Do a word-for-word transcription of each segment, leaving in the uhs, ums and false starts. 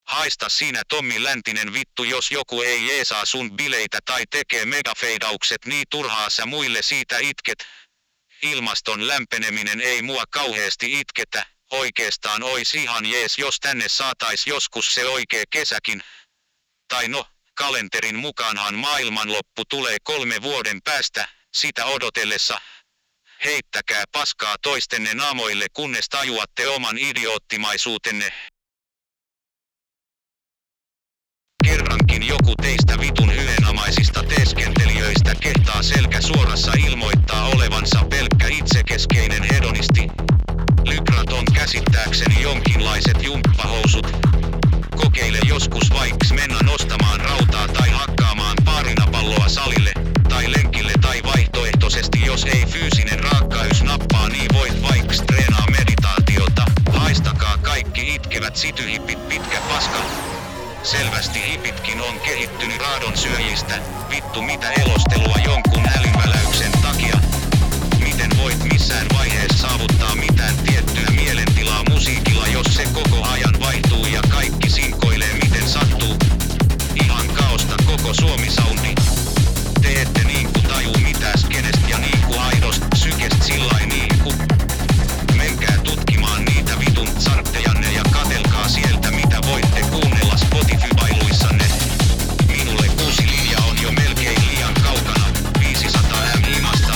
Haista sinä Tommi Läntinen vittu, jos joku ei jeesaa sun bileitä tai tekee megafeidaukset, niin turhaa sä muille siitä itket. Ilmaston lämpeneminen ei mua kauheesti itketä, oikeastaan ois ihan jees jos tänne saatais joskus se oikee kesäkin. Tai no, kalenterin mukaanhan maailmanloppu tulee kolme vuoden päästä, sitä odotellessa. Heittäkää paskaa toistenne naamoille, kunnes tajuatte oman idioottimaisuutenne. Kerrankin joku teistä vitun hyveenomaisista teeskentelijöistä kehtaa selkä suorassa ilmoittaa olevansa pelkkä itsekeskeinen hedonisti. Lykrat on käsittääkseni jonkinlaiset jumppahousut. Kokeile joskus vaiks mennä nostamaan rautaa tai hakkaamaan paarinapalloa salille, tai lenkille, tai vaihtoehtoisesti jos ei fyysinen raakkays nappaa, niin voit vaiks treenaa meditaatiota. Haistakaa kaikki itkevät sityhipit, pitkä paska. Selvästi hipitkin on kehittynyt raadon syöjistä, vittu mitä elostelua jonkun älynväläyksen takia. Miten voit missään vaiheessa saavuttaa mitään tiettyä mielentilaa musiikilla, jos se koko ajan vaihtuu ja kaikki sinkoilee miten sattuu? Ihan kaosta koko Suomi-soundi. Te ette niinku tajuu mitään skenest ja niinku aidost sykest sillai niinku. Menkää tutkimaan niitä vitun charttejanne ja katelkaa sieltä mitä voitte kuunnella Spotify-bailuissanne. Minulle kuusi linja on jo melkein liian kaukana, viisisataa M himasta.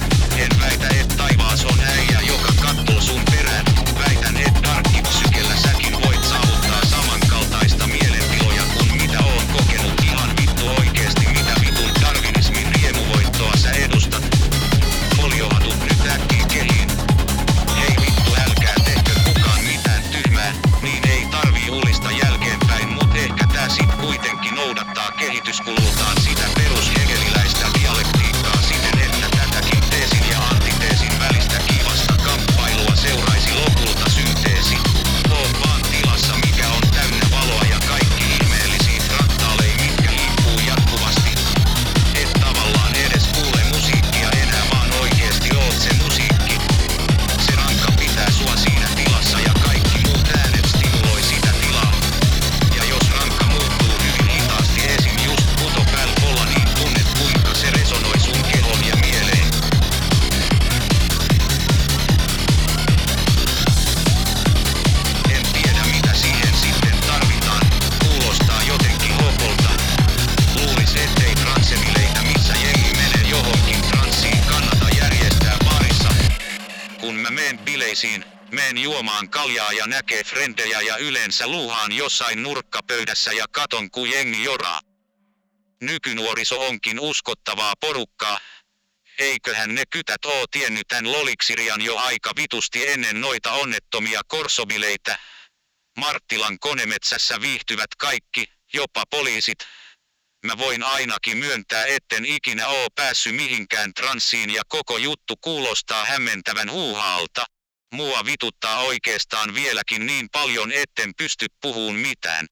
En väitä et taivaas on äijä joka kattoo sun perään, väitän et darkkipsykellä säkin voit saavuttaa samankaltaista mielentiloja kuin mitä oon kokenut. Ihan vittu oikeesti mitä vitun darwinismin riemuvoittoa sä edustat. Foliohatut nyt äkkiä kehiin. Hei vittu älkää tehkö kukaan mitään tyhmää, niin ei tarvii ulista jälkeenpäin, mut ehkä tää sit kuitenkin noudattaa kehityskulultaan sitä perushegeliläistä dialektiikkaa siten, että tätäkin teesin ja antiteesin välistä kivasta kamppailua seuraisi lopulta synteesi. Oot vaan tilassa mikä on täynnä valoa ja kaikki ihmeellisiä fraktaaleja mitkä liikkuu jatkuvasti. Et tavallaan edes kuule musiikkia enää vaan oikeesti oot se musiikki. Se rankka pitää sua siinä tilassa ja kaikki muut äänet stimuloi sitä tilaa. Ja jos rankka muuttuu hyvin hitaasti esim just puto pääl polla, niin tunnet kuinka se resonoi sun kehon ja mieleen. En tiedä mitä siihen sitten tarvitaan, kuulostaa jotenkin hopolta. Luulis ettei transevileitä missä jengi menee johonkin transsiin kannata järjestää baarissa. Kun mä meen bileisiin, meen juomaan kaljaa ja näkee frendejä ja yleensä luuhaan jossain nurkkapöydässä ja katon ku jengi joraa. Nykynuoriso onkin uskottavaa porukkaa. Eiköhän ne kytät oo tiennyt tän loliksirian jo aika vitusti ennen noita onnettomia korsobileitä. Marttilan konemetsässä viihtyvät kaikki, jopa poliisit. Mä voin ainakin myöntää etten ikinä oo päässyt mihinkään transsiin ja koko juttu kuulostaa hämmentävän huuhaalta. Mua vituttaa oikeastaan vieläkin niin paljon etten pysty puhuun mitään.